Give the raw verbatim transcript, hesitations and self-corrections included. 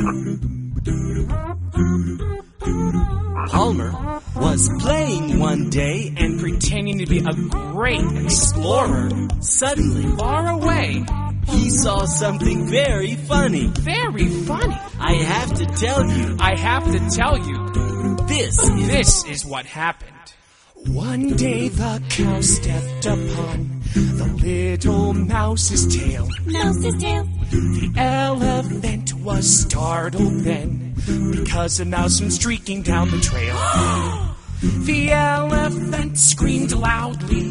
Palmer was playing one day and pretending to be a great explorer. Suddenly, Far away. he saw something very funny. Very funny. I have to tell you, I have to tell you, this is... this is what happened. One day the cow stepped upon the little mouse's tail. Mouse's tail. The elephant was startled then, because a mouse went streaking down the trail. The elephant screamed loudly.